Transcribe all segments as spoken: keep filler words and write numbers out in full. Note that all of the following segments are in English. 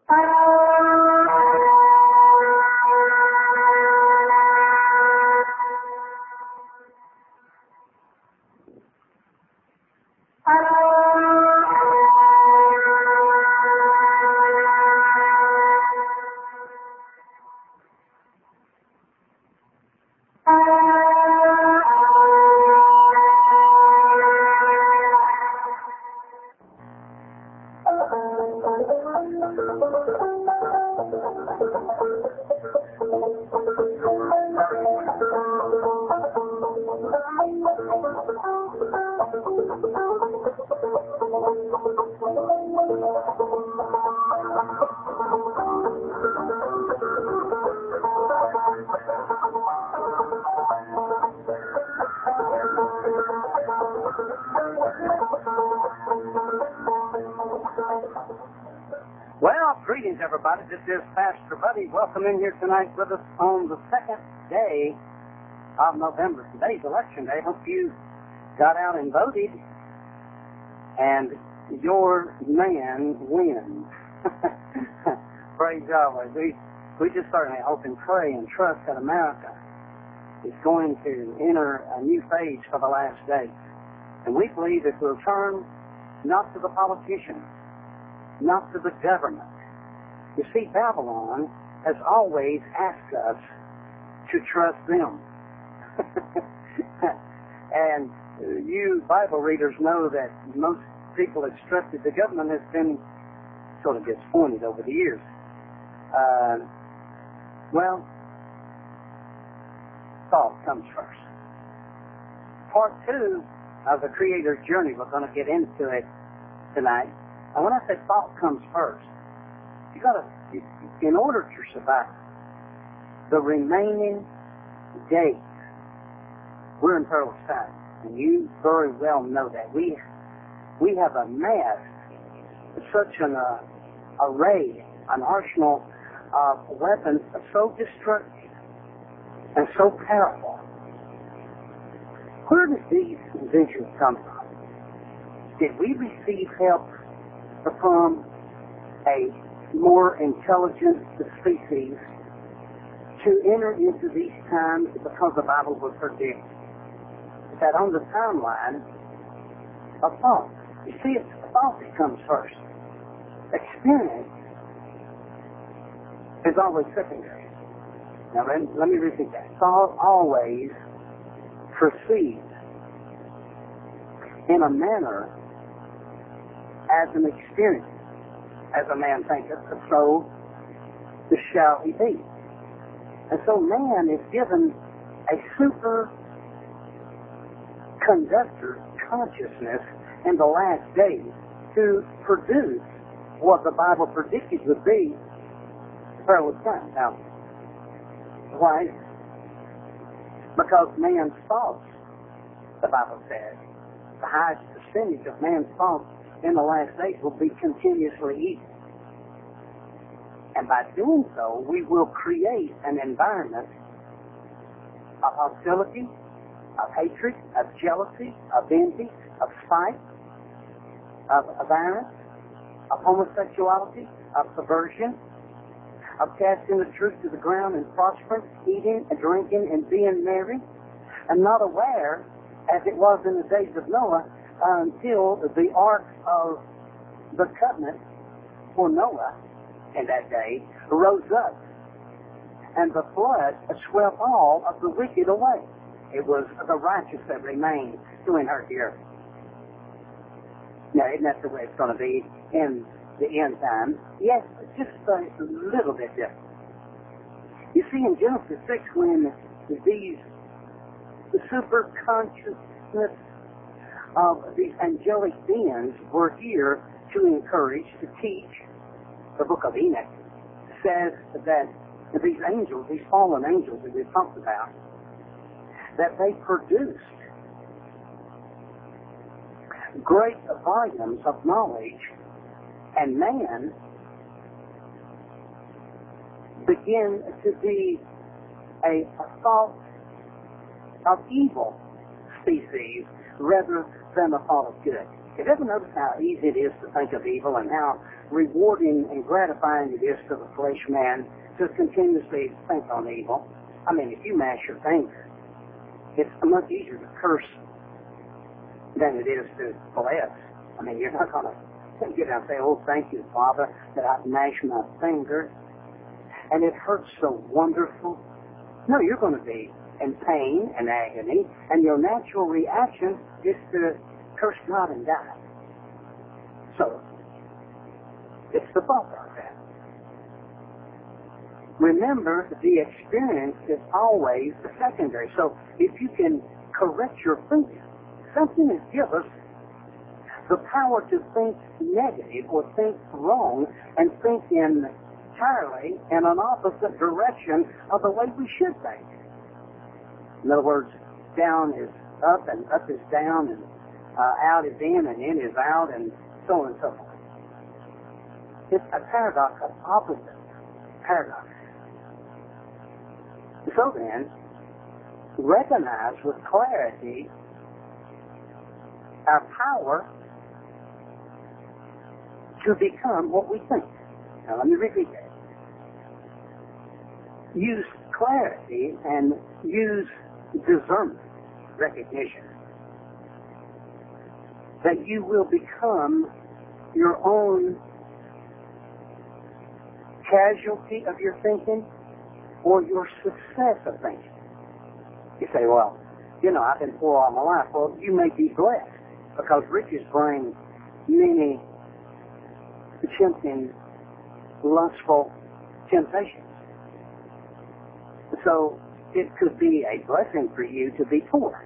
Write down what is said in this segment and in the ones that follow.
Well, greetings, everybody. This is Pastor Buddy. Welcome in here tonight with us on the second day of November. Today's election day. Hope you got out and voted, and your man wins. Praise Yahweh. We, we just certainly hope and pray and trust that America is going to enter a new phase for the last days. And we believe it will turn not to the politicians, not to the government. You see, Babylon has always asked us to trust them. And you Bible readers know that most people that trusted the government has been sort of disappointed over the years. Uh, well, thought comes first. Part two of the Creator's journey, we're going to get into it tonight. And when I say thought comes first, you got to, in order to survive the remaining days, we're in perilous times, and you very well know that. We we have amassed such an uh, array, an arsenal of weapons so destructive and so powerful. Where did these inventions come from? Did we receive help from a more intelligent species to enter into these times, because the Bible will predict that on the timeline of thought? You see, it's thought that comes first. Experience is always secondary. Now, let, let me repeat that. Thought always proceeds in a manner as an experience. As a man thinketh, so shall he be. And so man is given a super conductor consciousness in the last days to produce what the Bible predicted would be perilous times. Now, why? Because man's thoughts, the Bible says, the highest percentage of man's thoughts in the last days will be continuously evil. And by doing so, we will create an environment of hostility, of hatred, of jealousy, of envy, of spite, of, of violence, of homosexuality, of perversion, of casting the truth to the ground and prospering, eating and drinking and being merry, and not aware, as it was in the days of Noah, until the ark of the covenant for Noah in that day rose up, and the flood swept all of the wicked away. It was the righteous that remained to inherit the earth. Now, isn't that the way it's going to be in the end time? Yes, just a little bit different. You see, in Genesis six, when these the super consciousness of these angelic beings were here to encourage, to teach, the book of Enoch says that these angels, these fallen angels that we've talked about, that they produced great volumes of knowledge, and man began to be a, a thought of evil species rather than a thought of good. You ever notice how easy it is to think of evil and how rewarding and gratifying it is to the flesh man to continuously think on evil? I mean, if you mash your finger, it's much easier to curse than it is to bless. I mean, you're not going to get out and say, oh, thank you, Father, that I mashed my finger, and it hurts so wonderful. No, you're going to be in pain and agony, and your natural reaction is to curse God and die. So, it's the thought process. Remember, the experience is always the secondary. So, if you can correct your thinking, something has given us the power to think negative or think wrong and think entirely in an opposite direction of the way we should think. In other words, down is up and up is down and uh, out is in and in is out and so on and so forth. It's a paradox, an opposite paradox. So then, recognize with clarity our power to become what we think. Now let me repeat that. Use clarity and use discernment, recognition, that you will become your own casualty of your thinking or your success of thinking. You say, well, you know, I've been poor all my life. Well, you may be blessed because riches bring many tempting, lustful temptations. So it could be a blessing for you to be poor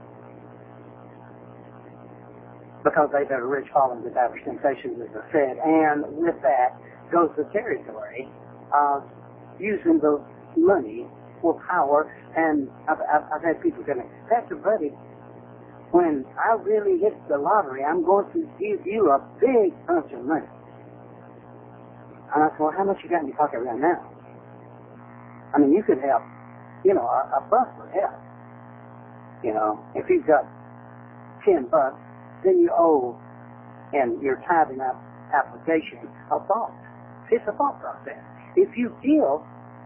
because they've had a rich falling with diverse temptations, as I said, and with that goes the territory of using the money for power. And I've, I've, I've had people say, Pastor Buddy, when I really hit the lottery, I'm going to give you a big bunch of money. And I said, well, how much you got in your pocket right now? I mean, you could have, you know, a, a buck would help. You know, if you've got ten bucks, then you owe, and you're tithing up application, a thought. It's a thought process. If you give,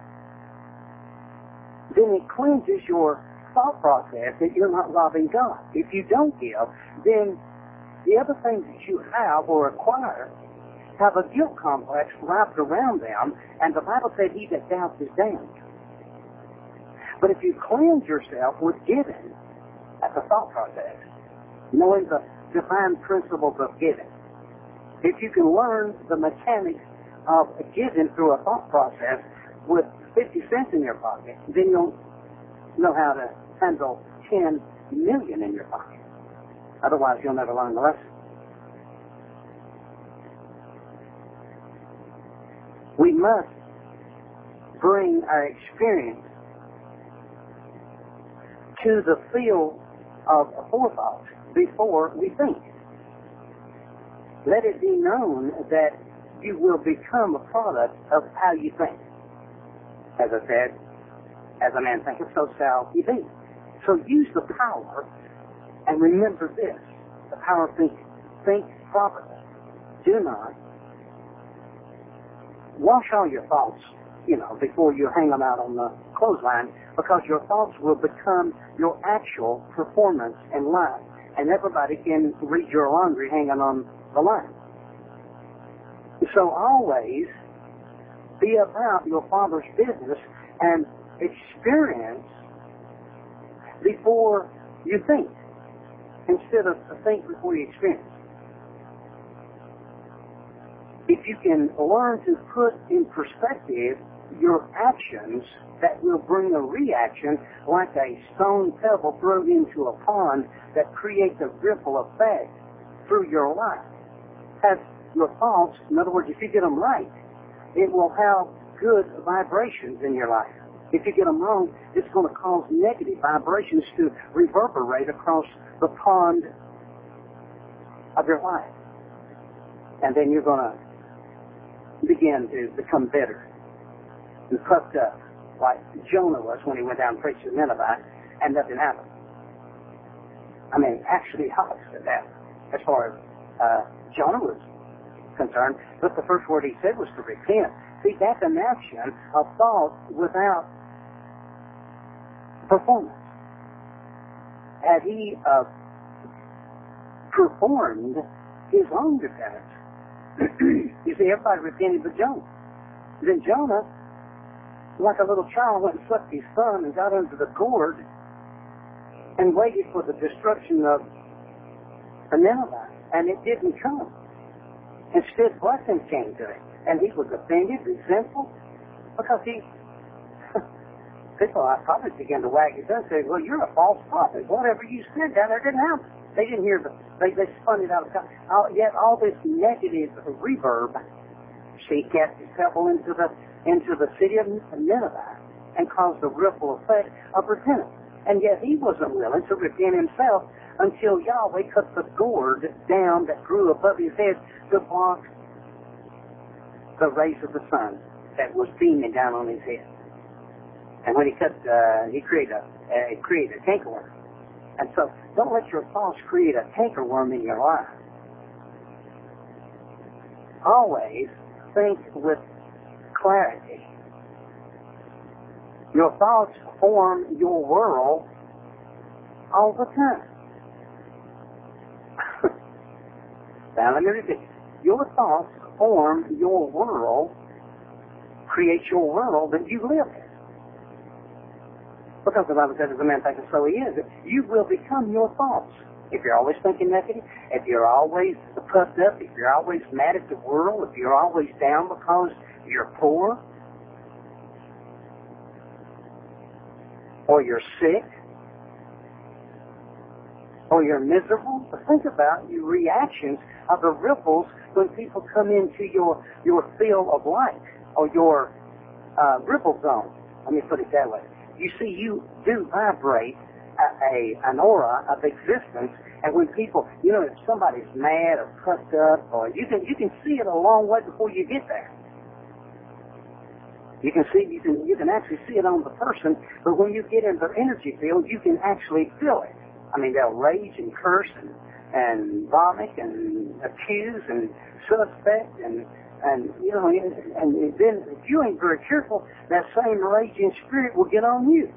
then it cleanses your thought process that you're not robbing God. If you don't give, then the other things that you have or acquire have a guilt complex wrapped around them, and the Bible said he that doubts is damned. But if you cleanse yourself with giving, that's a thought process, knowing the divine principles of giving. If you can learn the mechanics of giving through a thought process with fifty cents in your pocket, then you'll know how to handle ten million in your pocket. Otherwise, you'll never learn the lesson. We must bring our experience to the field of forethought before we think. Let it be known that you will become a product of how you think. As I said, as a man thinketh, so shall he be. So use the power, and remember this, the power of thinking. Think properly. Do not wash all your thoughts, you know, before you hang them out on the clothesline, because your thoughts will become your actual performance in life. And everybody can read your laundry hanging on the line. So always be about your Father's business and experience before you think, instead of think before you experience. If you can learn to put in perspective your actions, that will bring a reaction like a stone pebble thrown into a pond that creates a ripple effect through your life. As your thoughts, in other words, if you get them right, it will have good vibrations in your life. If you get them wrong, it's going to cause negative vibrations to reverberate across the pond of your life. And then you're going to begin to become bitter and puffed up, like Jonah was when he went down and preached to Nineveh, and nothing happened. I mean, actually, opposite that, as far as uh, Jonah was concerned, but the first word he said was to repent. See, that's an action of thought without performance. Had he uh, performed his own repentance, you see, everybody repented but Jonah. Then Jonah, like a little child, went and sucked his thumb and got under the gourd and waited for the destruction of Nineveh, and it didn't come. Instead, blessings came to him, and he was offended, resentful, because he, people I probably began to wag his head and say, well, you're a false prophet. Whatever you said down there didn't happen. They didn't hear the, they, they spun it out of time. Yet all this negative reverb, see, cast his pebble into the, into the city of Nineveh and caused a ripple effect of repentance. And yet he wasn't willing to repent himself until Yahweh cut the gourd down that grew above his head to block the rays of the sun that was beaming down on his head. And when he cut, uh, he created a, uh, created a cankerworm. And so, don't let your thoughts create a cankerworm in your life. Always think with clarity. Your thoughts form your world all the time. Now, let me repeat. Your thoughts form your world, create your world that you live in. Because the Bible says, as a man thinketh, so he is. You will become your thoughts. If you're always thinking negative, if you're always puffed up, if you're always mad at the world, if you're always down because you're poor, or you're sick, or you're miserable, but think about your reactions of the ripples when people come into your, your field of light, or your uh, ripple zone. Let me put it that way. You see, you do vibrate a, a an aura of existence, and when people, you know, if somebody's mad or puffed up, or you can you can see it a long way before you get there. You can see, you can you can actually see it on the person, but when you get in their energy field, you can actually feel it. I mean, they'll rage and curse and and vomit and accuse and suspect and. And, you know, and, and then if you ain't very careful, that same raging spirit will get on you.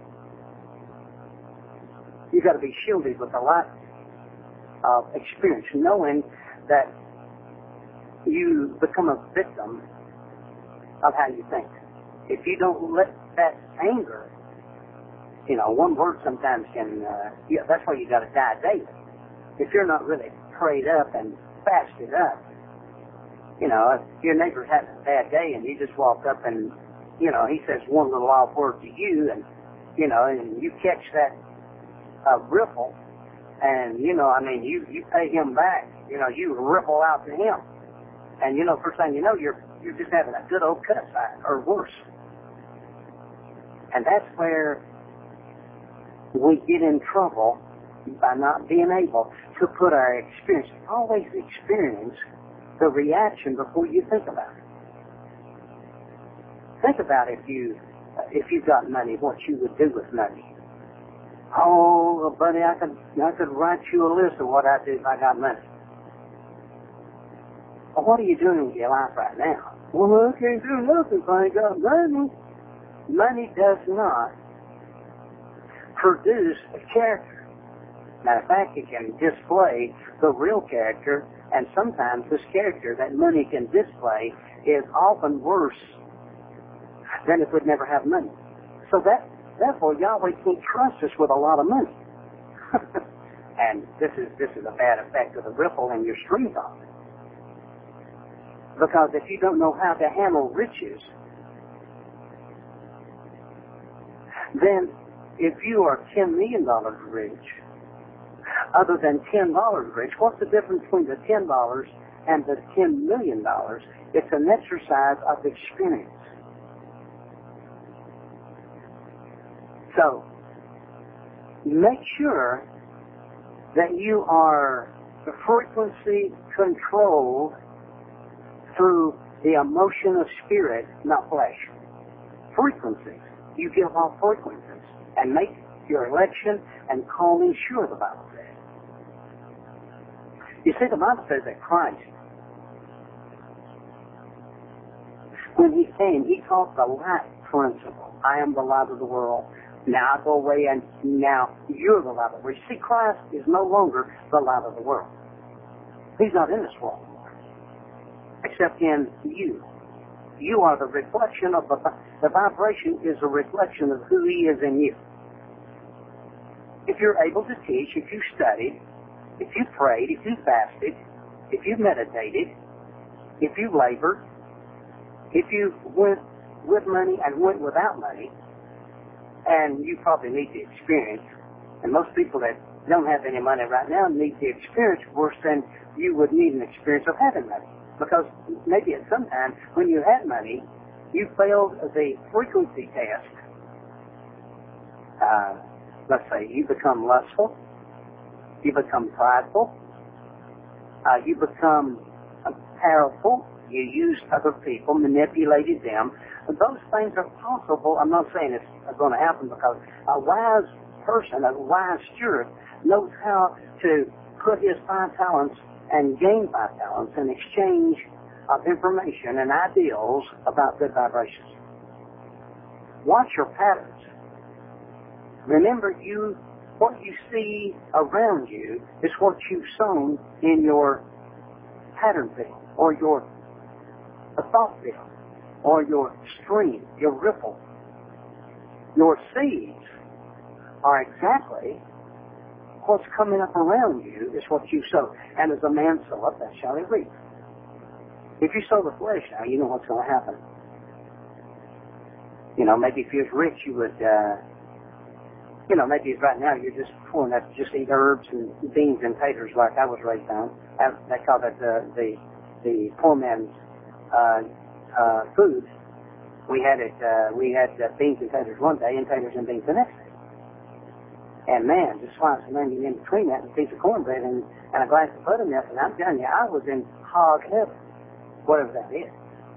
You've got to be shielded with a lot of experience, knowing that you become a victim of how you think. If you don't let that anger, you know, one word sometimes can, uh, yeah, that's why you got to die daily. If you're not really prayed up and fasted up, you know, if your neighbor's having a bad day and you just walk up and, you know, he says one little off word to you and, you know, and you catch that uh, ripple and, you know, I mean, you, you pay him back, you know, you ripple out to him. And, you know, first thing you know, you're, you're just having a good old cut fight or worse. And that's where we get in trouble by not being able to put our experience, always experience the reaction before you think about it. Think about if you, if you got money, what you would do with money. Oh, buddy, I could, I could write you a list of what I'd do if I got money. Well, what are you doing with your life right now? Well, I can't do nothing if I ain't got money. Money does not produce a character. Matter of fact, it can display the real character. And sometimes this character that money can display is often worse than if we'd never have money. So that, therefore, Yahweh can't trust us with a lot of money. And this is this is a bad effect of the ripple in your stream thought. Because if you don't know how to handle riches, then if you are ten million dollars rich, other than ten dollars rich, what's the difference between the ten dollars and the ten million dollars? It's an exercise of experience. So, make sure that you are frequency controlled through the emotion of spirit, not flesh. Frequencies. You give off frequencies and make your election and calling sure, the Bible says. You see, the Bible says that Christ, when he came, he taught the light principle. I am the light of the world. Now I go away and now you're the light of the world. You see, Christ is no longer the light of the world. He's not in this world anymore, except in you. You are the reflection of the, the vibration is a reflection of who he is in you. If you're able to teach, if you studied, if you prayed, if you fasted, if you meditated, if you labored, if you went with money and went without money, and you probably need the experience, and most people that don't have any money right now need the experience worse than you would need an experience of having money. Because maybe at some time when you had money, you failed the frequency test. Uh, let's say you become lustful, you become prideful, uh, you become uh, powerful, you used other people, manipulated them. Those things are possible. I'm not saying it's going to happen, because a wise person, a wise steward, knows how to put his five talents and gain five talents in exchange of information and ideals about good vibrations. Watch your patterns. Remember, you what you see around you is what you've sown in your pattern field, or your thought field, or your stream, your ripple. Your seeds are exactly what's coming up around you is what you sow. And as a man soweth, that shall he reap. If you sow the flesh now, you know what's going to happen. You know, maybe if you're rich, you would, uh, you know, maybe right now you're just pouring that, just eat herbs and beans and taters like I was raised on. They call that the, the, the poor man's uh, uh, food. We had it, uh, we had uh, beans and taters one day and taters and beans the next day. And man, just slice an onion in between that and a piece of cornbread and, and a glass of buttermilk, and I'm telling you, I was in hog heaven, whatever that is.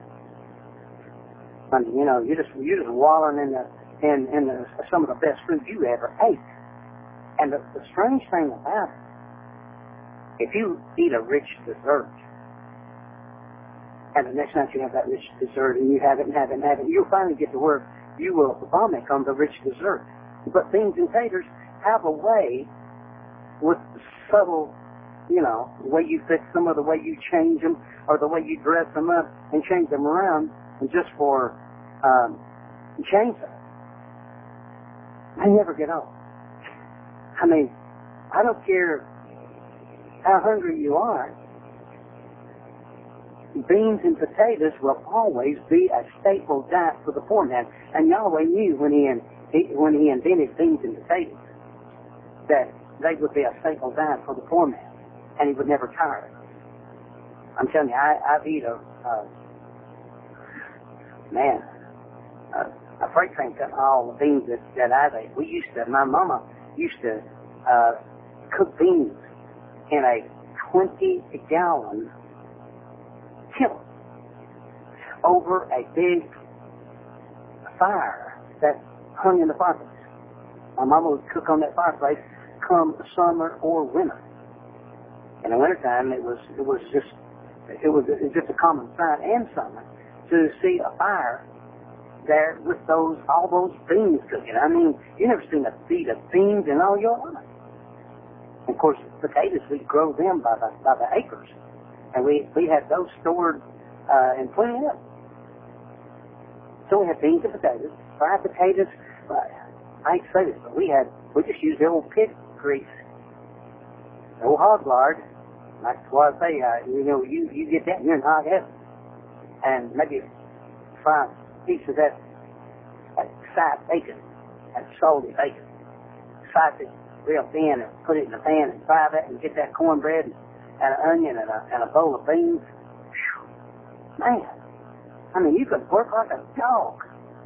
I mean, you know, you just you just wallowing in the in in the, some of the best food you ever ate. And the, the strange thing about it, if you eat a rich dessert, and the next night you have that rich dessert, and you have it and have it and have it, you'll finally get to where you will vomit on the rich dessert. But beans and taters have a way, with subtle, you know, the way you fix them, or the way you change them, or the way you dress them up and change them around, and just for um, change them. They never get old. I mean, I don't care how hungry you are, beans and potatoes will always be a staple diet for the poor man. And Yahweh knew when he, in, he when he invented beans and potatoes that they would be a staple diet for the poor man, and he would never tire of it. I'm telling you, I, I've eaten a, uh, man, a, a freight train cut all the beans that, that I've ate. We used to, my mama used to uh, cook beans in a twenty gallon kiln over a big fire that hung in the fireplace. My mama would cook on that fireplace come summer or winter. In the wintertime, it was it was just it was, it was just a common sight and summer to see a fire there with those all those beans cooking. I mean, you never seen a feed of beans in all your life. Of course, potatoes, we grow them by the by the acres, and we we had those stored uh, and plenty up. So we had beans and potatoes, fried potatoes. Uh, I hate to say this, but we had we just used the old pig grease, the old hog lard. That's why I say, uh, you know, you you get that, and you're in hog heaven, and maybe fry a piece of that that side bacon, that salty bacon, slice it real thin and put it in the pan and fry that, and get that cornbread and, and an onion and a, and a bowl of beans. Whew. Man, I mean, you could work like a dog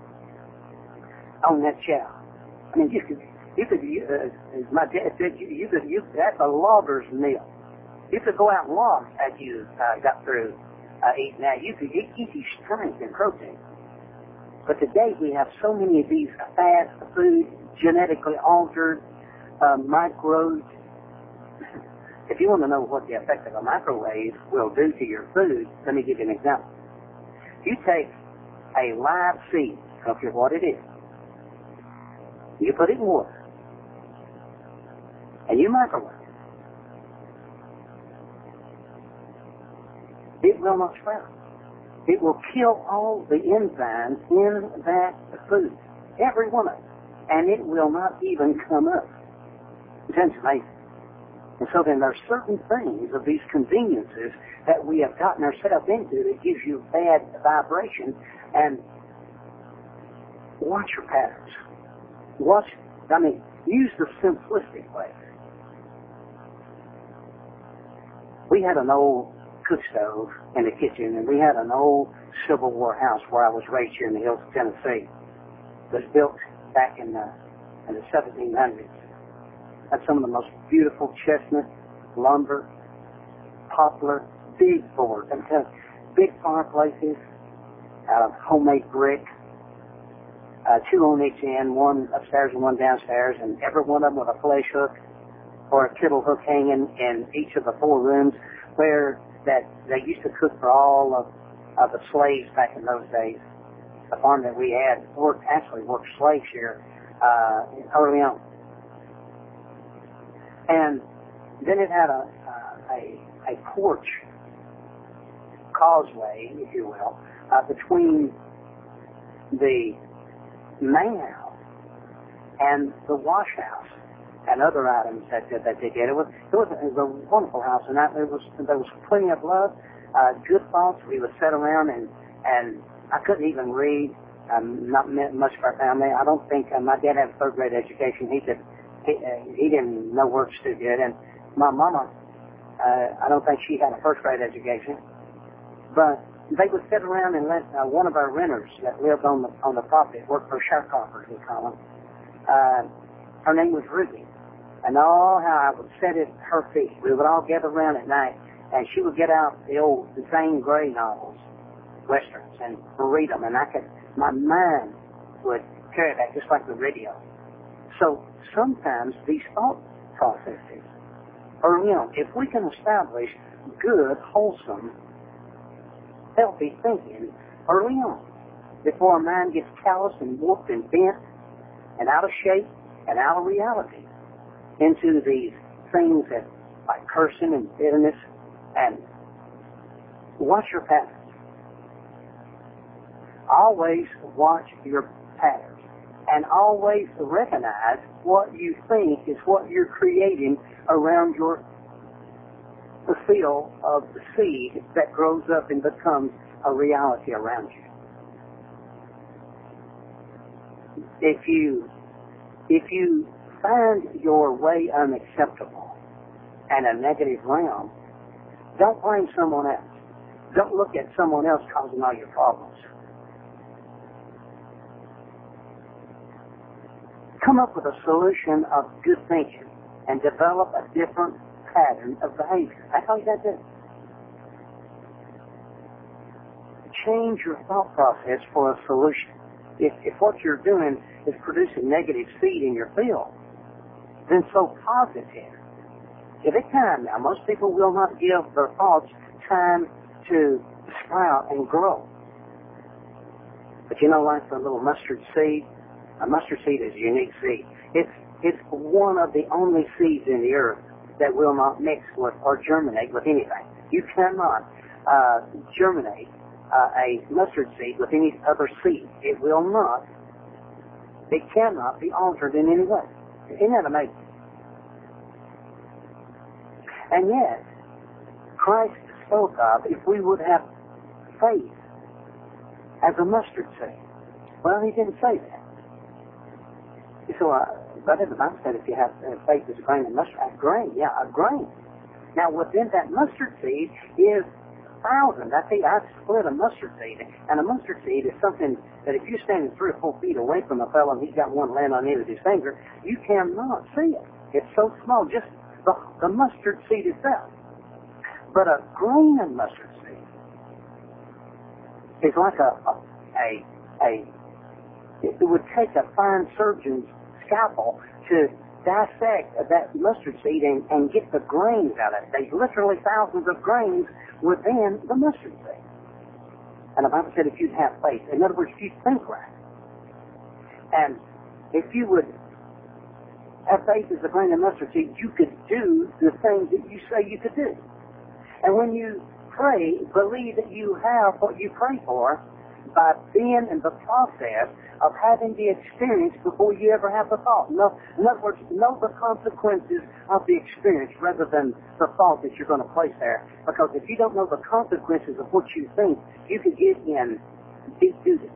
on that chow. I mean, you could, you could, you, uh, as my dad said, you, you could, you, that's a logger's meal. You could go out and log as you uh, got through uh, eating that. You could it gives you strength and protein. But today we have so many of these fast food, genetically altered, uh, micro If you want to know what the effect of a microwave will do to your food, let me give you an example. You take a live seed, I don't care what it is, you put it in water, and you microwave it, it will not sprout. It will kill all the enzymes in that food, every one of them, and it will not even come up. It's amazing. And so then there's certain things of these conveniences that we have gotten ourselves into that gives you bad vibration. And watch your patterns. Watch, I mean, use the simplistic way. We had an old cook stove in the kitchen, and we had an old Civil War house where I was raised here in the hills of Tennessee. It was built back in the, in the seventeen hundreds. Had some of the most beautiful chestnut, lumber, poplar, big boards, and big fireplaces out of homemade brick, uh, two on each end, one upstairs and one downstairs, and every one of them with a flesh hook or a kittle hook hanging in each of the four rooms where that they used to cook for all of, of the slaves back in those days. The farm that we had worked, actually worked slaves here uh, early on. And then it had a, a, a porch causeway, if you will, uh, between the main house and the wash house and other items that, that, that they did. It was, it was, it was a wonderful house, and that, it was, there was plenty of love, uh, good thoughts. We would sit around, and, and I couldn't even read, um, not much of our family. I don't think, uh, my dad had a third grade education. He said, He, uh, he didn't know words too good, and my mama, uh, I don't think she had a first grade education, but they would sit around and let uh, one of our renters that lived on the on the property, worked for sharecroppers, we call them. Uh, her name was Ruby, and oh, how I would sit at her feet. We would all gather around at night, and she would get out the old Zane Grey novels, westerns, and read them, and I could, my mind would carry that just like the radio. So sometimes these thought processes early on, if we can establish good, wholesome, healthy thinking early on, before our mind gets calloused and warped and bent and out of shape and out of reality into these things that like cursing and bitterness, and watch your patterns. Always watch your patterns. And always recognize what you think is what you're creating around your the field of the seed that grows up and becomes a reality around you. If you if you find your way unacceptable and a negative realm, don't blame someone else. Don't look at someone else causing all your problems. Come up with a solution of good thinking and develop a different pattern of behavior. That's all you got to do. Change your thought process for a solution. If, if what you're doing is producing negative seed in your field, then so positive. Give it time. Now, most people will not give their thoughts time to sprout and grow. But you know, like the little mustard seed, a mustard seed is a unique seed. It's it's one of the only seeds in the earth that will not mix with or germinate with anything. You cannot uh, germinate uh, a mustard seed with any other seed. It will not. It cannot be altered in any way. Isn't that amazing? And yet, Christ spoke of if we would have faith as a mustard seed. Well, he didn't say that. So, uh, but in the Bible said if you have uh, faith as a grain of mustard, a grain, yeah, a grain. Now, within that mustard seed is thousands. I think I split a mustard seed, and a mustard seed is something that if you're standing three or four feet away from a fellow and he's got one laying on the end of his finger, you cannot see it. It's so small, just the, the mustard seed itself. But a grain of mustard seed is like a a a, a it would take a fine surgeon's scalpel to dissect that mustard seed and, and get the grains out of it. There's literally thousands of grains within the mustard seed. And the Bible said if you'd have faith, in other words, if you think right, and if you would have faith as a grain of mustard seed, you could do the things that you say you could do. And when you pray, believe that you have what you pray for by being in the process of having the experience before you ever have the thought. No, in other words, know the consequences of the experience rather than the thought that you're going to place there. Because if you don't know the consequences of what you think, you could get in deep duty.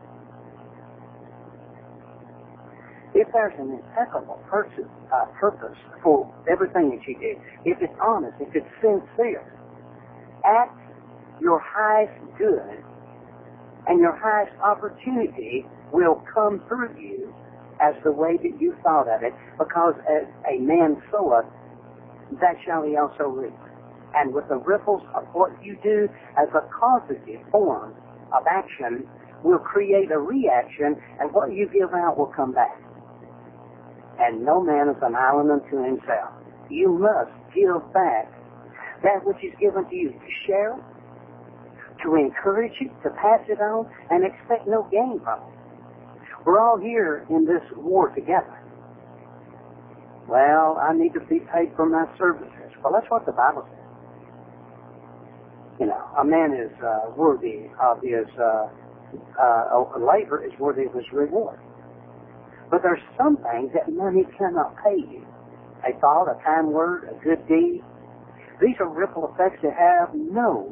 If there's an impeccable purpose, uh, purpose for everything that you do, if it's honest, if it's sincere, at your highest good and your highest opportunity will come through you as the way that you thought of it, because as a man soweth, that shall he also reap. And with the ripples of what you do as a causative form of action will create a reaction, and what you give out will come back. And no man is an island unto himself. You must give back that which is given to you, to share it, to encourage it, to pass it on, and expect no gain from it. We're all here in this war together. Well, I need to be paid for my services. Well, that's what the Bible says. You know, a man is uh, worthy of his uh, uh, labor, is worthy of his reward. But there's some things that money cannot pay you. A thought, a kind word, a good deed. These are ripple effects that have no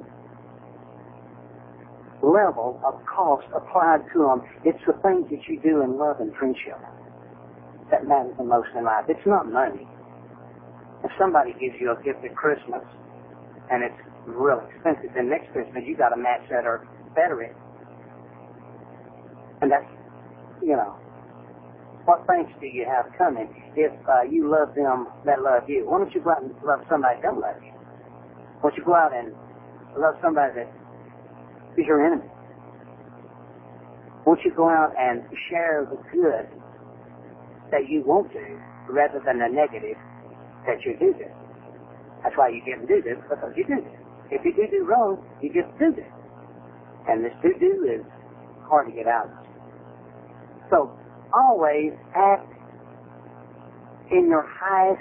level of cost applied to them. It's the things that you do in love and friendship that matters the most in life. It's not money. If somebody gives you a gift at Christmas and it's real expensive, then next Christmas you got to match that or better it. And that's, you know, what thanks do you have coming if uh, you love them that love you? Why don't you go out and love somebody that don't love you? Why don't you go out and love somebody that is your enemy? Why don't you go out and share the good that you won't do rather than the negative that you do do? That's why you get to do this, because you do this. If you do do wrong, you get to do this. And this do-do is hard to get out of. So, always act in your highest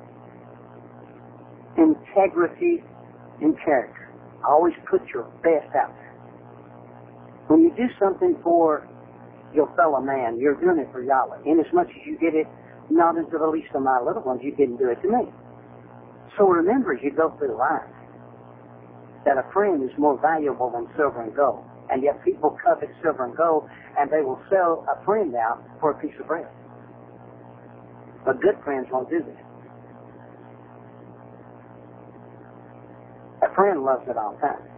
integrity and character. Always put your best out there. When you do something for your fellow man, you're doing it for Yahweh. Inasmuch as you did it not unto the least of my little ones, you didn't do it to me. So remember as you go through life that a friend is more valuable than silver and gold. And yet people covet silver and gold, and they will sell a friend out for a piece of bread. But good friends won't do that. A friend loves it all the time.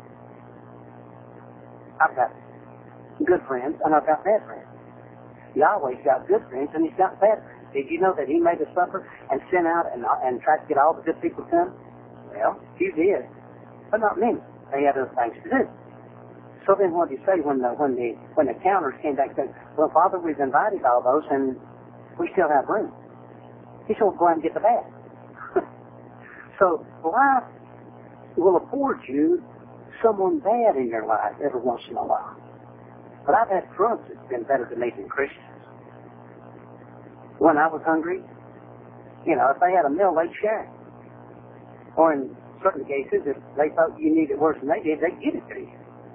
I've got good friends, and I've got bad friends. Yahweh's got good friends, and he's got bad friends. Did you know that he made a supper and sent out and, and tried to get all the good people to come? Well, few did, but not many. They had other things to do. So then what did he say when the, when the, when the counters came back and said, well, Father, we've invited all those and we still have room. He said, well, go out and get the bad. So life will afford you someone bad in your life every once in a while. But I've had drunks that's been better to me than Christians. When I was hungry, you know, if they had a meal, they'd share it. Or in certain cases, if they thought you needed it worse than they did, they'd give it to you.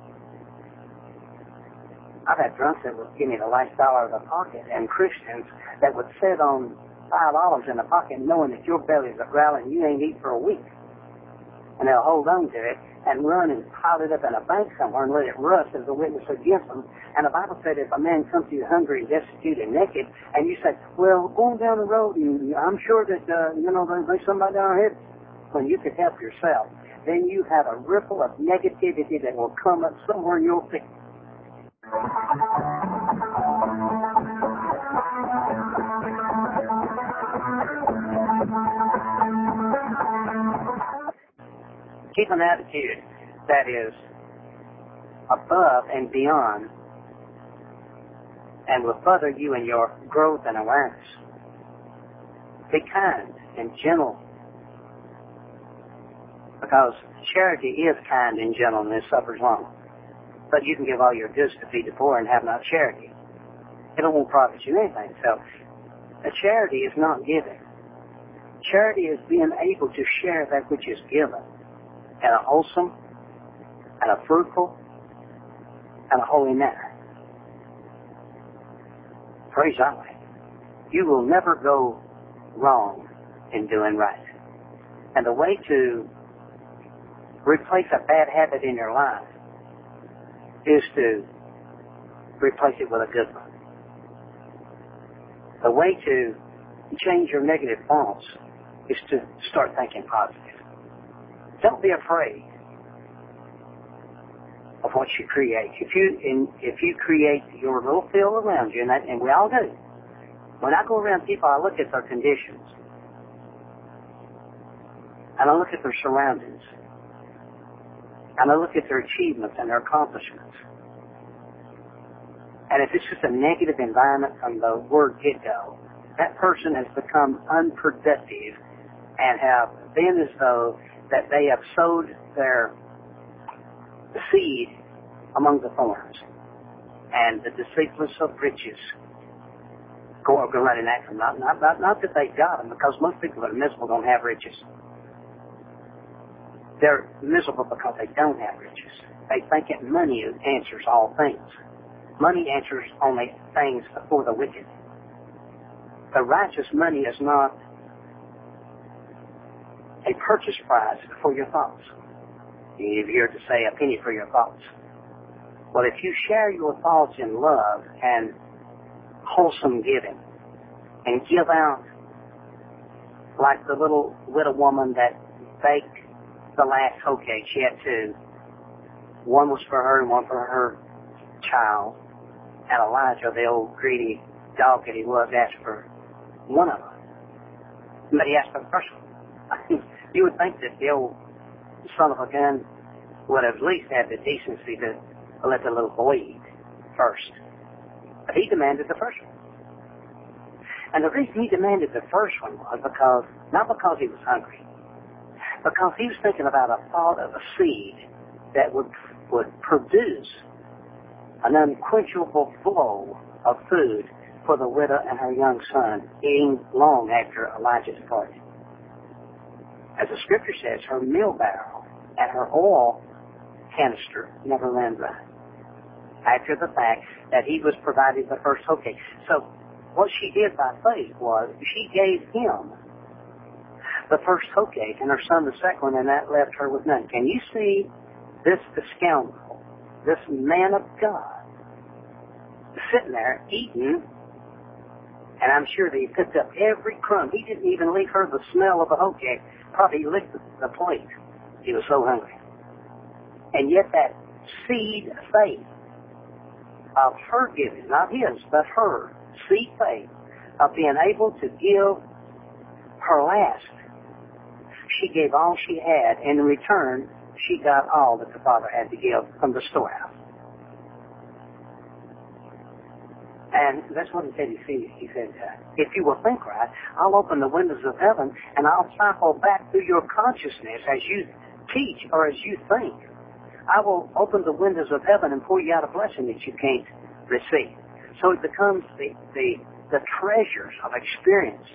I've had drunks that would give me the last dollar of the pocket, and Christians that would sit on five dollars in the pocket knowing that your belly's a growling and you ain't eat for a week. And they'll hold on to it and run and pile it up in a bank somewhere and let it rust as a witness against them. And the Bible said if a man comes to you hungry and destitute and naked, and you say, well, going down the road, and I'm sure that, uh, you know, there's somebody down here, when you could help yourself, then you have a ripple of negativity that will come up somewhere in your feet. Keep an attitude that is above and beyond and will further you in your growth and awareness. Be kind and gentle, because charity is kind and gentle and it suffers long. But you can give all your goods to feed the poor and have not charity. It won't profit you anything. So, a charity is not giving. Charity is being able to share that which is given in a wholesome and a fruitful and a holy manner. Praise God. You will never go wrong in doing right. And the way to replace a bad habit in your life is to replace it with a good one. The way to change your negative thoughts is to start thinking positive. Don't be afraid of what you create. If you in, if you create your little field around you, and, that, and we all do. When I go around people, I look at their conditions, and I look at their surroundings, and I look at their achievements and their accomplishments. And if it's just a negative environment from the word get-go, that person has become unproductive and have been as though that they have sowed their seed among the thorns. And the deceitfulness of riches go, go running after them. Not, not, not, not that they got them, because most people that are miserable don't have riches. They're miserable because they don't have riches. They think that money answers all things. Money answers only things for the wicked. The righteous money is not a purchase price for your thoughts. If you're to say a penny for your thoughts. Well, if you share your thoughts in love and wholesome giving, and give out like the little widow woman that baked the last hoe cake. She had two. One was for her and one for her child. And Elijah, the old greedy dog that he was, asked for one of them. But he asked for the first one. You would think that the old son of a gun would have at least had the decency to let the little boy eat first. But he demanded the first one. And the reason he demanded the first one was because, not because he was hungry, because he was thinking about a thought of a seed that would would produce an unquenchable flow of food for the widow and her young son, eating long after Elijah departed. As the scripture says, her meal barrel and her oil canister never ran dry. After the fact that he was provided the first hoe cake. So what she did by faith was she gave him the first hoe cake and her son the second one, and that left her with none. Can you see this the scoundrel, this man of God, sitting there eating, and I'm sure that he picked up every crumb. He didn't even leave her the smell of a hoe cake. Probably he licked the plate. He was so hungry. And yet that seed of faith of her giving, not his, but her seed faith of being able to give her last, she gave all she had, and in return, she got all that the Father had to give from the storehouse. And that's what he said. He said, he said uh, if you will think right, I'll open the windows of heaven and I'll cycle back through your consciousness as you teach or as you think. I will open the windows of heaven and pour you out a blessing that you can't receive. So it becomes the, the, the treasures of experience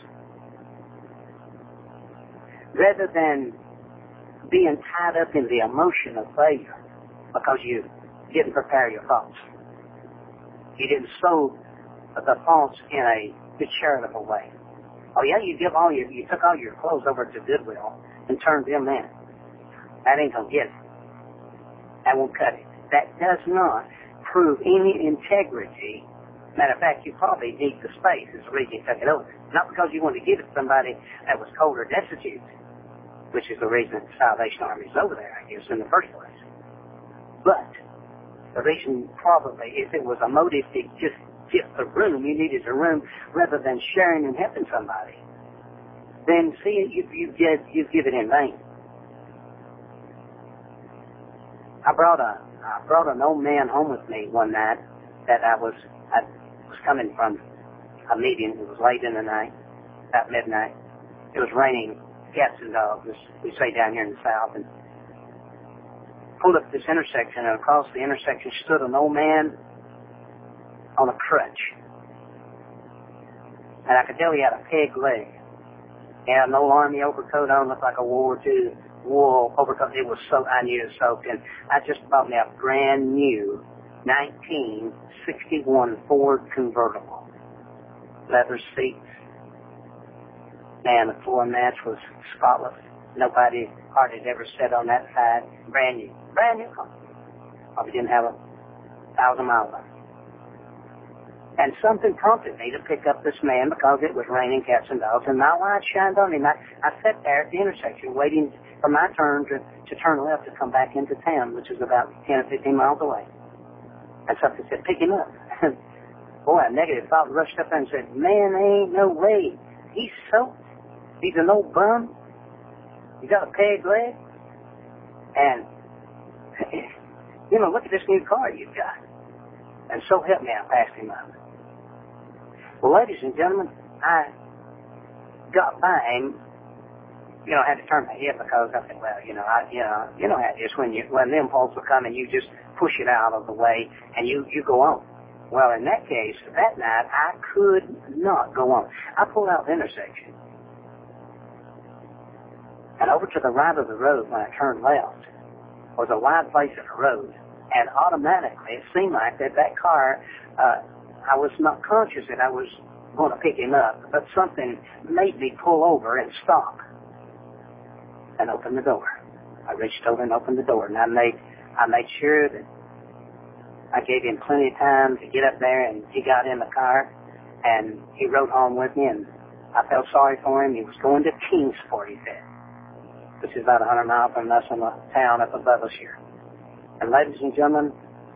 rather than being tied up in the emotion of failure because you didn't prepare your thoughts. You didn't sow the thoughts in a good charitable way. Oh yeah, you give all your, you took all your clothes over to Goodwill and turned them in. That ain't gonna get it. That won't cut it. That does not prove any integrity. Matter of fact, you probably need the space is the reason you took it over. Not because you wanted to give it to somebody that was cold or destitute, which is the reason the Salvation Army is over there, I guess, in the first place. But the reason probably, if it was a motive to just get the room, you needed a room rather than sharing and helping somebody, then see, you, you, get, you give it in vain. I brought a I brought an old man home with me one night that I was I was coming from a meeting. It was late in the night, about midnight, It was raining cats and dogs, as we say down here in the South, and pulled up this intersection, and across the intersection stood an old man on a crutch. And I could tell he had a peg leg. He had an old army overcoat on, looked like a World War Two wool overcoat. It was so, I knew it was soaked. And I just bought me a brand new nineteen sixty-one Ford convertible. Leather seats. And the floor mats was spotless. Nobody hardly ever sat on that side. Brand new. Brand new car. Probably didn't have a thousand miles on it. And something prompted me to pick up this man because it was raining cats and dogs, and my light shined on him. I, I sat there at the intersection waiting for my turn to, to turn left to come back into town, which is about ten or fifteen miles away. And something said, pick him up. Boy, a negative thought rushed up there and said, man, ain't no way. He's soaked. He's an old bum. He got a peg leg. And, you know, look at this new car you've got. And so help me, I passed him up. Well, ladies and gentlemen, I got by him. You know, I had to turn my head because I said, well, you know, I, you know, you know how it is when you, when the impulse will come and you just push it out of the way and you, you go on. Well, in that case, that night, I could not go on. I pulled out the intersection. And over to the right of the road when I turned left was a wide place in the road. And automatically, it seemed like that that car, uh, I was not conscious that I was going to pick him up, but something made me pull over and stop and open the door. I reached over and opened the door, and I made I made sure that I gave him plenty of time to get up there, and he got in the car, and he rode home with me, and I felt sorry for him. He was going to Kingsport, he said, which is about one hundred miles from us in the town up above us here. And ladies and gentlemen,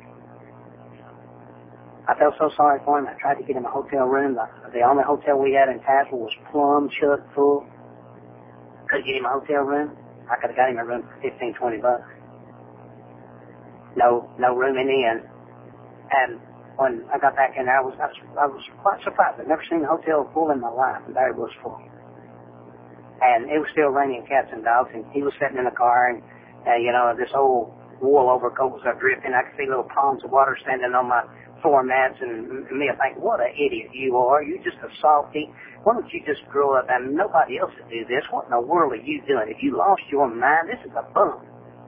I felt so sorry for him. I tried to get him a hotel room. The, the only hotel we had in Tazewell was plumb chuck full. Couldn't get him a hotel room. I could have got him a room for fifteen, twenty bucks. No, no room in the inn. And when I got back in there, I was, I was, I was quite surprised. I'd never seen a hotel full in my life, and there it was full. And it was still raining cats and dogs, and he was sitting in the car, and, uh, you know, this old wool overcoat was dripping. I could see little ponds of water standing on my floor mats, and me I think, what an idiot you are. You're just a softy. Why don't you just grow up? And nobody else would do this. What in the world are you doing? If you lost your mind, this is a bum.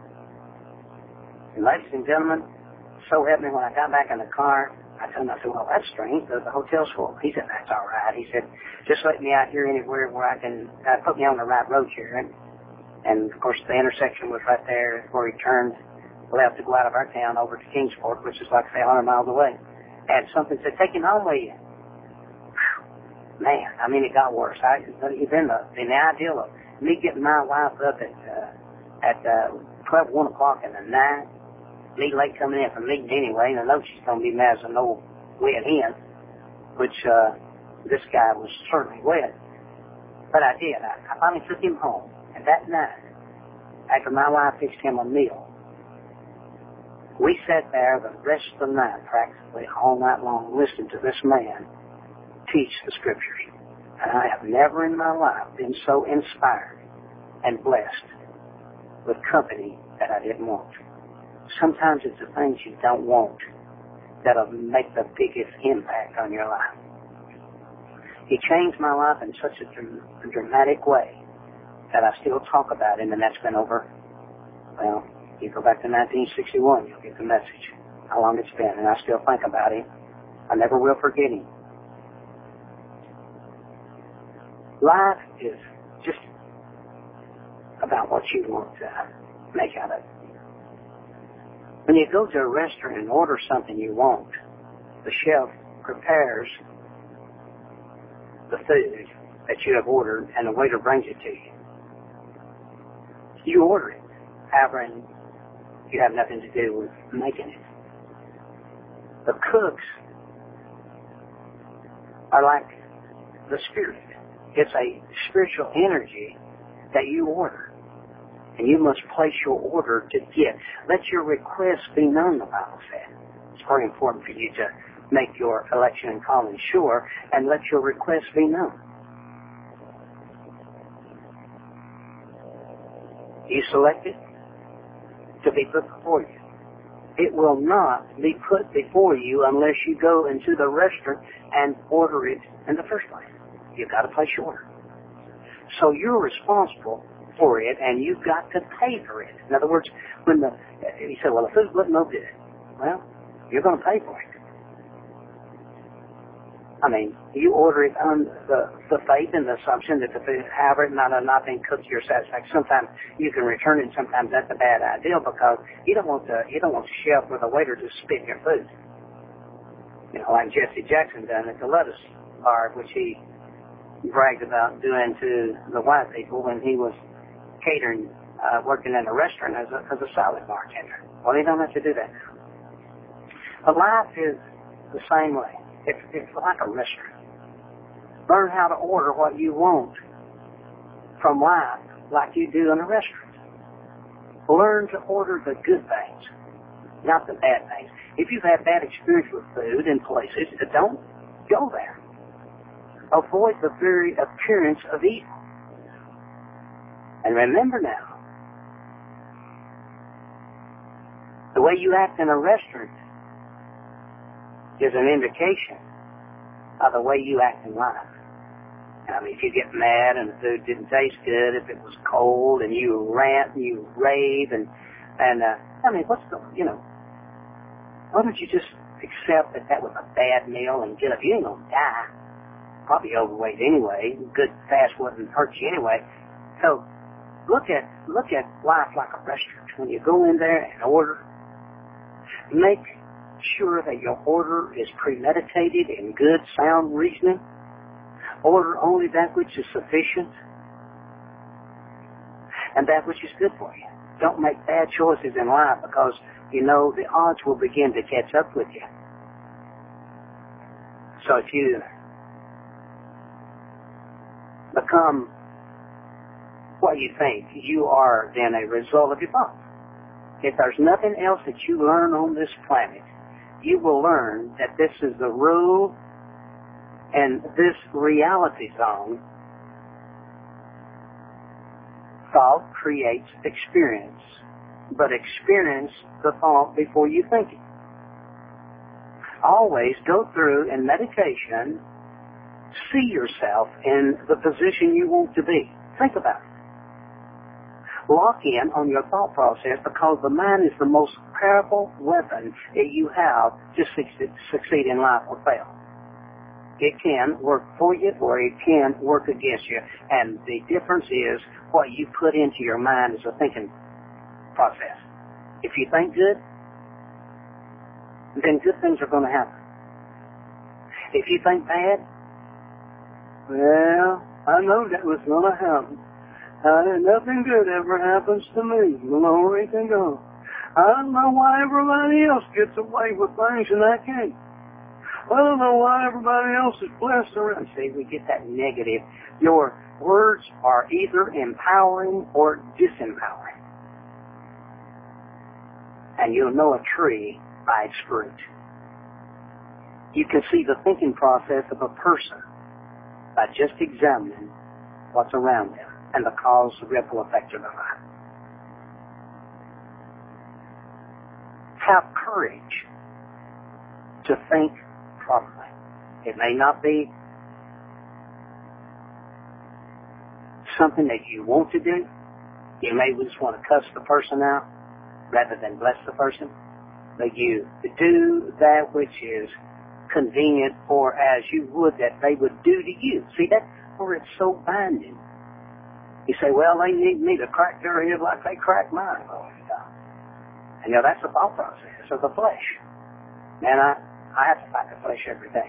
And ladies and gentlemen, so helped me when I got back in the car, I told him, I said, well, that's strange. The, the hotel's full. He said, that's all right. He said, just let me out here anywhere where I can uh, put me on the right road here. And, and, of course, the intersection was right there where he turned left to go out of our town over to Kingsport, which is like, say, one hundred miles away. And something said, take him home with you. Whew. Man, I mean, it got worse. I, in, the, in the ideal of me getting my wife up at uh, at uh, twelve, one o'clock in the night, me late coming in from meeting anyway, and I know she's going to be mad as an old wet hen, which uh, this guy was certainly wet. But I did. I, I finally took him home. And that night, after my wife fixed him a meal, we sat there the rest of the night, practically all night long, listening to this man teach the Scriptures. And I have never in my life been so inspired and blessed with company that I didn't want. Sometimes it's the things you don't want that'll make the biggest impact on your life. He changed my life in such a, dr- a dramatic way that I still talk about him, and that's been over, well, you go back to nineteen sixty-one, you'll get the message, how long it's been, and I still think about him. I never will forget him. Life is just about what you want to make out of it. When you go to a restaurant and order something you want, the chef prepares the food that you have ordered, and the waiter brings it to you. You order it. However, you have nothing to do with making it. The cooks are like the Spirit. It's a spiritual energy that you order. And you must place your order to get. Let your request be known, the Bible said. It's very important for you to make your election and calling sure, and let your request be known. You select it to be put before you. It will not be put before you unless you go into the restaurant and order it in the first place. You've got to place your order. So you're responsible for it, and you've got to pay for it. In other words, when the you say, well, the food wasn't no good. Well, you're going to pay for it. I mean, you order it on the, the faith and the assumption that the food, however, it might have not been cooked to your satisfaction. Sometimes you can return it, and sometimes that's a bad idea because you don't want the you don't want the chef or the waiter to spit your food. You know, like Jesse Jackson done at the lettuce bar, which he bragged about doing to the white people when he was catering, uh, working in a restaurant as a, as a salad bartender. Well, he don't have to do that now. But life is the same way. It's, it's like a restaurant. Learn how to order what you want from life like you do in a restaurant. Learn to order the good things, not the bad things. If you've had bad experience with food in places, don't go there. Avoid the very appearance of evil. And remember now, the way you act in a restaurant is an indication of the way you act in life. I mean, if you get mad and the food didn't taste good, if it was cold and you rant and you rave and, and uh, I mean, what's the, you know, why don't you just accept that that was a bad meal and get up? You ain't going to die. Probably overweight anyway. Good fast wouldn't hurt you anyway. So look at, look at life like a restaurant. When you go in there and order, make sure that your order is premeditated in good, sound reasoning. Order only that which is sufficient and that which is good for you. Don't make bad choices in life because you know the odds will begin to catch up with you. So if you become what you think, you are then a result of your thoughts. If there's nothing else that you learn on this planet, you will learn that this is the rule and this reality zone. Thought creates experience, but experience the thought before you think it. Always go through in meditation, see yourself in the position you want to be. Think about it. Lock in on your thought process because the mind is the most powerful weapon that you have to succeed in life or fail. It can work for you or it can work against you. And the difference is what you put into your mind is a thinking process. If you think good, then good things are going to happen. If you think bad, well, I know that was going to happen. Uh, nothing good ever happens to me. Glory to God. I don't know why everybody else gets away with things and I can't. I don't know why everybody else is blessed around. See, we get that negative. Your words are either empowering or disempowering. And you'll know a tree by its fruit. You can see the thinking process of a person by just examining what's around them and the cause and ripple effect of their life. Have courage to think properly. It may not be something that you want to do. You may just want to cuss the person out rather than bless the person. But you do that which is convenient or as you would that they would do to you. See, that's where it's so binding. You say, well, they need me to crack their head like they crack mine. Oh, yeah. And you know, that's the thought process of the flesh. And I, I have to fight the flesh every day.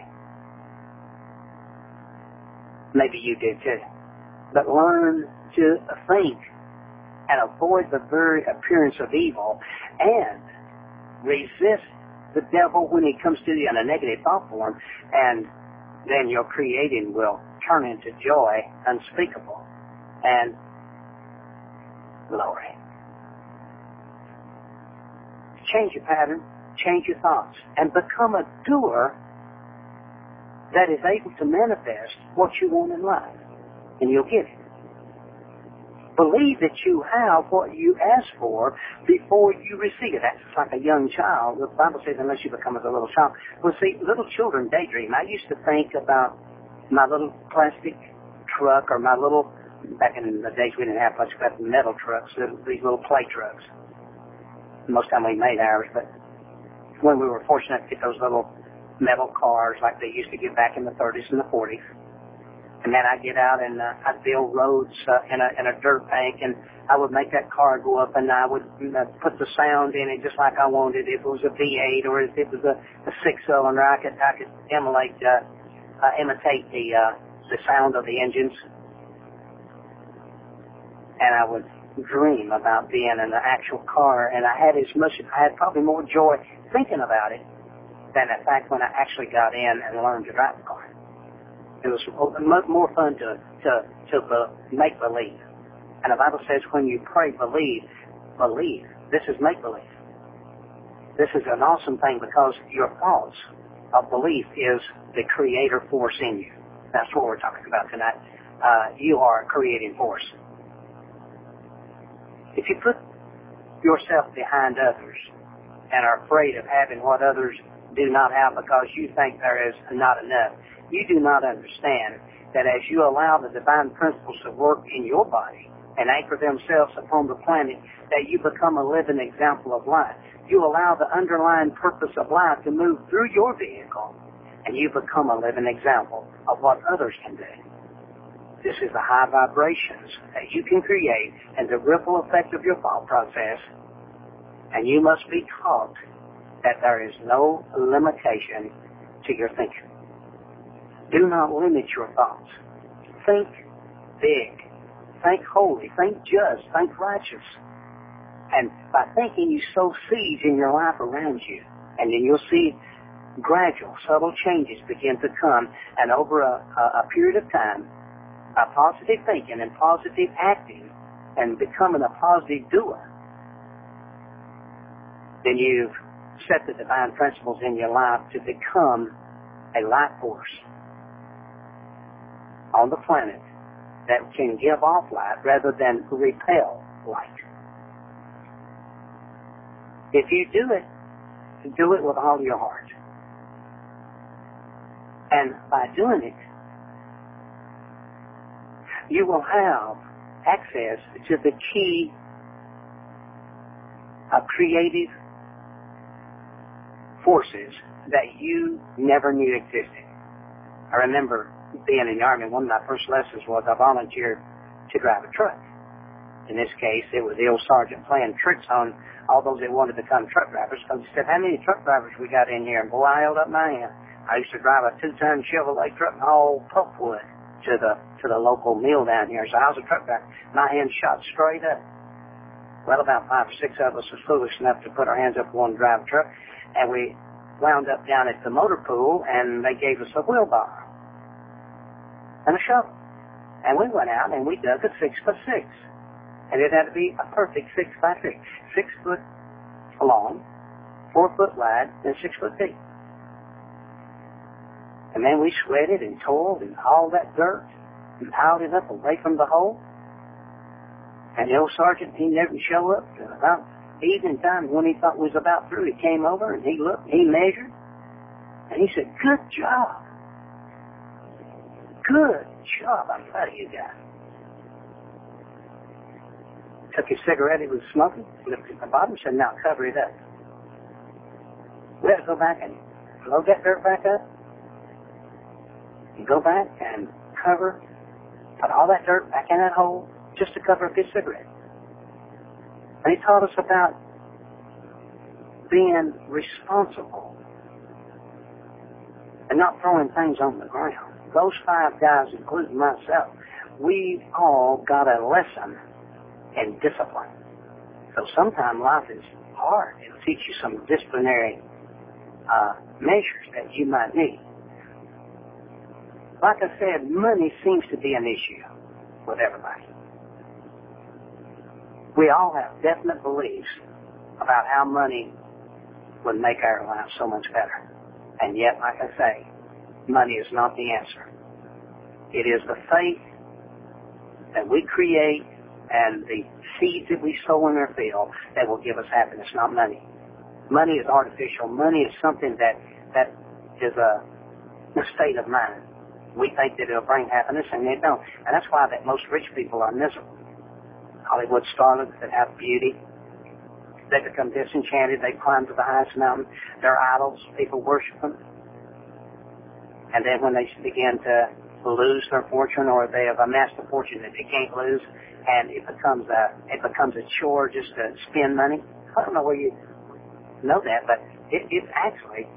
Maybe you did too. But learn to think and avoid the very appearance of evil and resist the devil when he comes to you in a negative thought form, and then your creating will turn into joy unspeakable and glory. Change your pattern, change your thoughts, and become a doer that is able to manifest what you want in life, and you'll get it. Believe that you have what you ask for before you receive it. That's like a young child. The Bible says unless you become as a little child. Well, see, little children daydream. I used to think about my little plastic truck or my little, back in the days we didn't have much about metal trucks, these little play trucks. Most time we made ours, but when we were fortunate to get those little metal cars like they used to get back in the thirties and the forties. And then I'd get out and uh, I'd build roads uh, in, a, in a dirt bank, and I would make that car go up, and I would uh, put the sound in it just like I wanted. If it was a V eight or if it was a, a six-cylinder, I could I could emulate, uh, uh, imitate the uh, the sound of the engines. And I would dream about being in the actual car, and I had as much, I had probably more joy thinking about it than the fact when I actually got in and learned to drive the car. It was much more fun to to to be, make believe. And the Bible says when you pray, believe, believe. This is make believe. This is an awesome thing because your thoughts of belief is the creator force in you. That's what we're talking about tonight. Uh, you are a creating force. If you put yourself behind others and are afraid of having what others do not have because you think there is not enough, you do not understand that as you allow the divine principles to work in your body and anchor themselves upon the planet, that you become a living example of life. You allow the underlying purpose of life to move through your vehicle, and you become a living example of what others can do. This is the high vibrations that you can create and the ripple effect of your thought process, and you must be taught that there is no limitation to your thinking. Do not limit your thoughts. Think big. Think holy. Think just. Think righteous. And by thinking, you sow seeds in your life around you. And then you'll see gradual, subtle changes begin to come. And over a, a, a period of time, by positive thinking and positive acting and becoming a positive doer, then you've set the divine principles in your life to become a life force on the planet that can give off light rather than repel light. If you do it, do it with all your heart. And by doing it, you will have access to the key of creative forces that you never knew existed. I remember being in the Army, one of my first lessons was I volunteered to drive a truck. In this case, it was the old sergeant playing tricks on all those that wanted to become truck drivers, because he said, how many truck drivers we got in here? And boy, I held up my hand. I used to drive a two-ton Chevrolet truck and haul pulpwood to the to the local mill down here. So I was a truck driver. My hand shot straight up. Well, about five or six of us was foolish enough to put our hands up and want to drive a truck, and we wound up down at the motor pool, and they gave us a wheelbarrow and a shovel. And we went out and we dug a six by six. And it had to be a perfect six by six. Six foot long, four foot wide, and six foot deep. And then we sweated and toiled and hauled that dirt and piled it up away from the hole. And the old sergeant, he never showed up till about evening time. When he thought we was about through, he came over and he looked, he measured, and he said, good job. Good job, I'm proud of you guys. Took his cigarette he was smoking, looked at the bottom, said, now cover it up. We had to go back and load that dirt back up. You go back and cover, put all that dirt back in that hole just to cover up his cigarette. And he taught us about being responsible and not throwing things on the ground. Those five guys, including myself, we all got a lesson in discipline. So sometimes life is hard. It'll teach you some disciplinary uh, measures that you might need. Like I said, money seems to be an issue with everybody. We all have definite beliefs about how money would make our lives so much better. And yet, like I say, money is not the answer. It is the faith that we create and the seeds that we sow in our field that will give us happiness, not money. Money is artificial. Money is something that, that is a, a state of mind. We think that it'll bring happiness, and it don't. And that's why that most rich people are miserable. Hollywood starlets that have beauty, they become disenchanted. They climb to the highest mountain. They're idols. People worship them. And then when they begin to lose their fortune, or they have amassed a fortune that they can't lose, and it becomes a it becomes a chore just to spend money. I don't know where you know that, but it, it's actually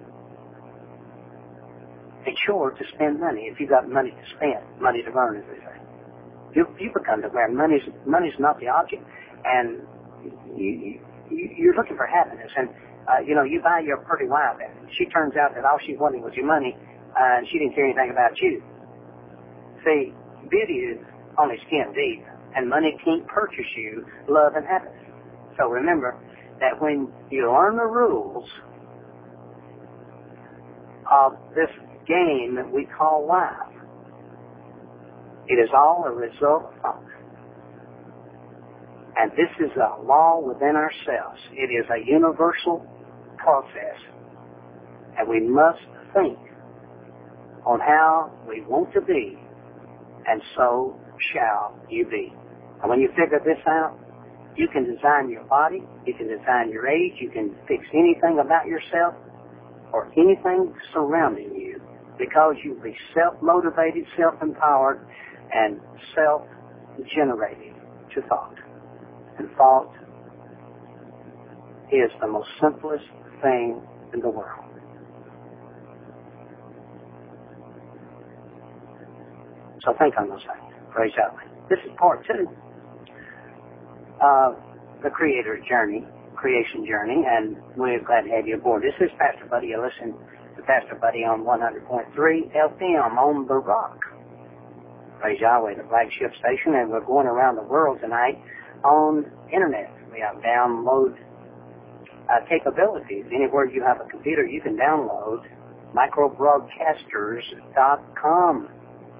a chore to spend money. If you've got money to spend, money to earn, as they say, you you become aware. Money's money's not the object, and you, you you're looking for happiness. And uh, you know, you buy your pretty wife, and she turns out that all she wanted was your money, uh, and she didn't care anything about you. See, beauty is only skin deep, and money can't purchase you love and happiness. So remember that when you learn the rules of this game that we call life, it is all a result of thought. And this is a law within ourselves. It is a universal process. And we must think on how we want to be, and so shall you be. And when you figure this out, you can design your body, you can design your age, you can fix anything about yourself or anything surrounding you, because you'll be self-motivated, self-empowered, and self-generated to thought. And thought is the most simplest thing in the world. So think on those things. Praise God. This is part two of the Creator Journey, Creation Journey, and we're glad to have you aboard. This is Pastor Buddy. You listen to Pastor Buddy on one hundred point three F M on The Rock. Praise Yahweh, the flagship station, and we're going around the world tonight on internet. We have download uh, capabilities. Anywhere you have a computer, you can download micro broadcasters dot com.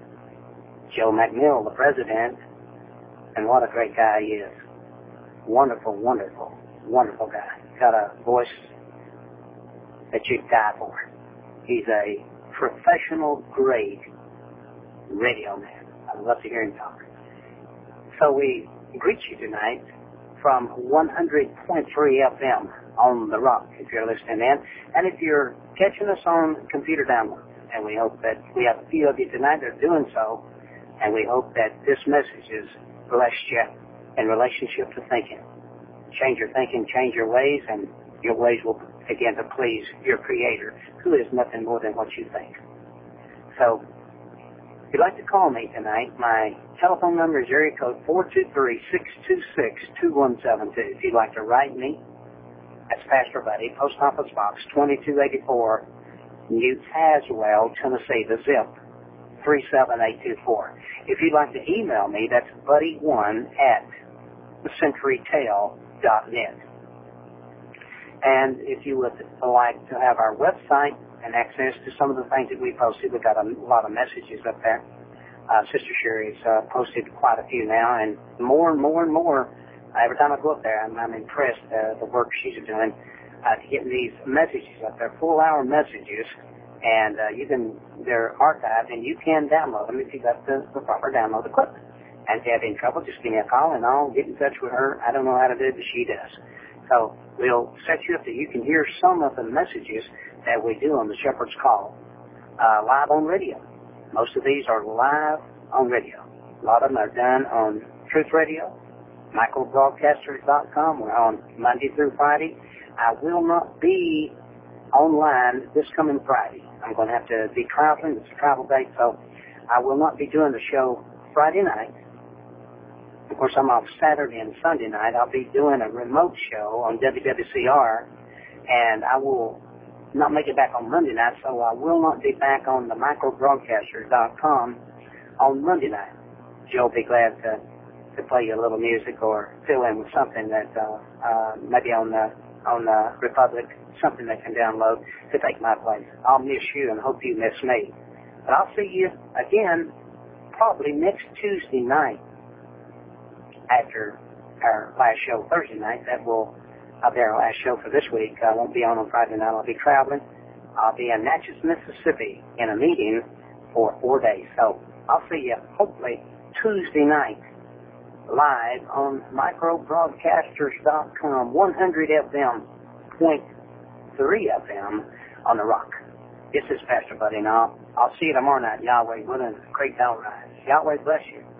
Joe McNeil, the president, and what a great guy he is. Wonderful, wonderful, wonderful guy. Got a voice that you'd die for. He's a professional grade radio man. I'd love to hear him talk. So we greet you tonight from one hundred point three F M on The Rock, if you're listening in. And if you're catching us on computer download, and we hope that we have a few of you tonight that are doing so, and we hope that this message has blessed you in relationship to thinking. Change your thinking, change your ways, and your ways will begin to please your Creator, who is nothing more than what you think. So, if you'd like to call me tonight, my telephone number is area code four two three, six two six, two one seven two. If you'd like to write me, that's Pastor Buddy, Post Office Box twenty-two eighty-four, New Tazewell, Tennessee, the zip three seven eight two four. If you'd like to email me, that's buddy one at century tale dot net. And if you would like to have our website and access to some of the things that we posted, we've got a lot of messages up there. Uh, Sister Sherry's uh, posted quite a few now, and more and more and more. Uh, every time I go up there, I'm, I'm impressed uh, the work she's doing uh, to get these messages up there, full-hour messages. And uh, you can, they're archived, and you can download them if you've got the, the proper download equipment. And if you have any trouble, just give me a call, and I'll get in touch with her. I don't know how to do it, but she does. So we'll set you up that you can hear some of the messages that we do on the Shepherd's Call, uh, live on radio. Most of these are live on radio. A lot of them are done on Truth Radio, micro broadcasters dot com. We're on Monday through Friday. I will not be online this coming Friday. I'm going to have to be traveling. It's a travel date, so I will not be doing the show Friday night. Of course, I'm off Saturday and Sunday night. I'll be doing a remote show on W W C R, and I will not make it back on Monday night, so I will not be back on the micro broadcasters dot com on Monday night. Joe will be glad to, to play you a little music or fill in with something that uh, uh, maybe on the on the Republic, something they can download to take my place. I'll miss you and hope you miss me. But I'll see you again probably next Tuesday night after our last show Thursday night. That will I'll be our last show for this week. I won't be on on Friday night. I'll be traveling. I'll be in Natchez, Mississippi in a meeting for four days. So I'll see you hopefully Tuesday night live on micro broadcasters dot com, one hundred F M point three F M on the Rock. This is Pastor Buddy, and I'll, I'll see you tomorrow night. Yahweh willing, great bell rise. Yahweh bless you.